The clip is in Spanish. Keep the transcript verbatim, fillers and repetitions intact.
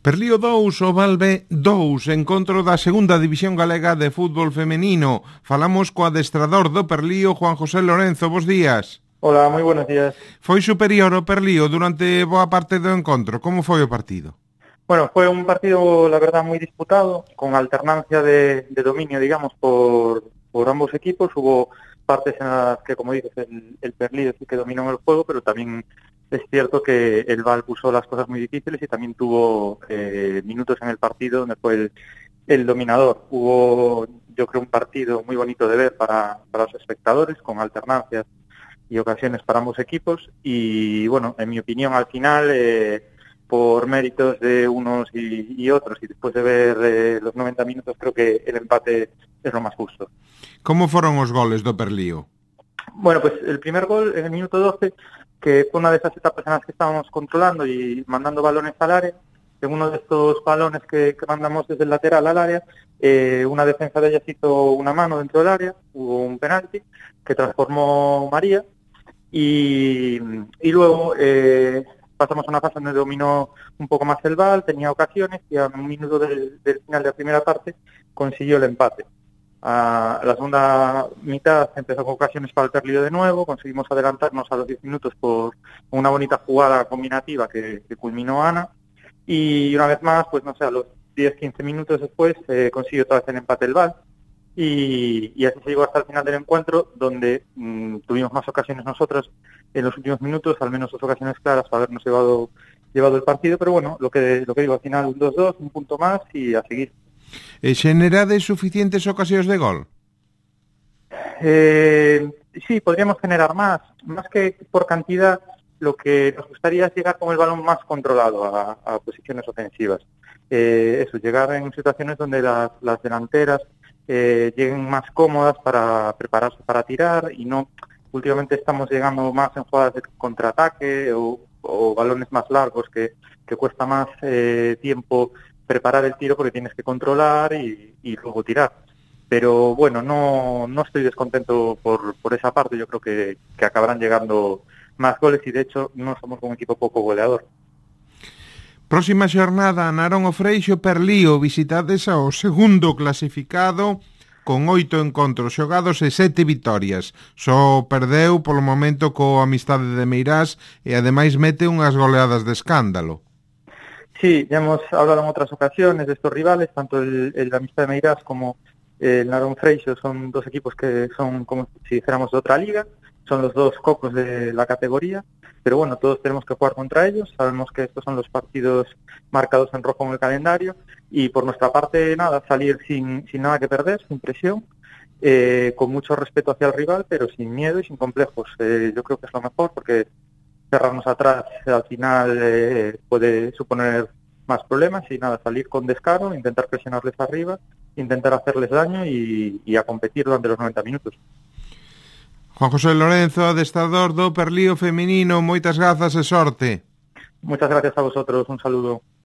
Perlío dous, o Valve dous, encontro da segunda división galega de fútbol femenino. Falamos co adestrador do Perlío, Juan José Lorenzo. Bos días. Hola, moi buenos días. Foi superior o Perlío durante boa parte do encontro. Como foi o partido? Bueno, fue un partido, la verdad, muy disputado, con alternancia de, de dominio, digamos, por, por ambos equipos. Hubo partes en las que, como dices, el, el Perlío sí que dominó el juego, pero también es cierto que el Val puso las cosas muy difíciles y también tuvo eh, minutos en el partido donde fue el, el dominador. Hubo, yo creo, un partido muy bonito de ver para, para los espectadores, con alternancias y ocasiones para ambos equipos. Y, bueno, en mi opinión, al final, eh, por méritos de unos y, y otros, y después de ver eh, los noventa minutos, creo que el empate es lo más justo. Como foron os goles do Perlío? Bueno, pues el primer gol en el minuto doce, que fue una de esas etapas en las que estábamos controlando y mandando balones al área. En uno de estos balones que, que mandamos desde el lateral al área, eh, una defensa de ellas hizo una mano dentro del área, hubo un penalti que transformó María, y, y luego eh, pasamos a una fase donde dominó un poco más el Val, tenía ocasiones, y a un minuto del, del final de la primera parte consiguió el empate. A la segunda mitad empezó con ocasiones para el Perlío de nuevo, conseguimos adelantarnos a los diez minutos por una bonita jugada combinativa que, que culminó Ana, y una vez más, pues no sé, a los diez quince minutos después eh, consiguió otra vez el empate el Val, y, y así se llegó hasta el final del encuentro, donde mmm, tuvimos más ocasiones nosotros en los últimos minutos, al menos dos ocasiones claras para habernos llevado, llevado el partido, pero bueno, lo que, lo que digo, al final un dos dos, un punto más y a seguir. E xenerades suficientes ocasións de gol? Eh, sí, podríamos generar más. Más que por cantidad, lo que nos gustaría es llegar con el balón más controlado a, a posiciones ofensivas. Eh, eso, llegar en situaciones donde las, las delanteras eh, lleguen más cómodas para prepararse para tirar, y no, últimamente estamos llegando más en jugadas de contraataque o, o balones más largos que, que cuesta más eh, tiempo preparar el tiro porque tienes que controlar y, y luego tirar. Pero bueno, no, no estoy descontento por, por esa parte. Yo creo que, que acabarán llegando más goles y de hecho no somos un equipo poco goleador. Próxima xornada, Narón o Freixo Perlío, visitades ao segundo clasificado con oito encontros xogados e sete vitorias. Só perdeu polo momento co Amistade de Meirás e ademais mete unhas goleadas de escándalo. Sí, ya hemos hablado en otras ocasiones de estos rivales, tanto el, el Amistad de Meirás como el Narón Freixo son dos equipos que son como si dijéramos de otra liga, son los dos cocos de la categoría, pero bueno, todos tenemos que jugar contra ellos, sabemos que estos son los partidos marcados en rojo en el calendario, y por nuestra parte, nada, salir sin, sin nada que perder, sin presión, eh, con mucho respeto hacia el rival, pero sin miedo y sin complejos. Eh, yo creo que es lo mejor, porque cerrarnos atrás al final eh, puede suponer más problemas, y nada, salir con descaro, intentar presionarles arriba, intentar hacerles daño y, y a competir durante los noventa minutos. Juan José Lorenzo, adestrador do Perlío feminino, moitas grazas e sorte. Muchas gracias a vosotros, un saludo.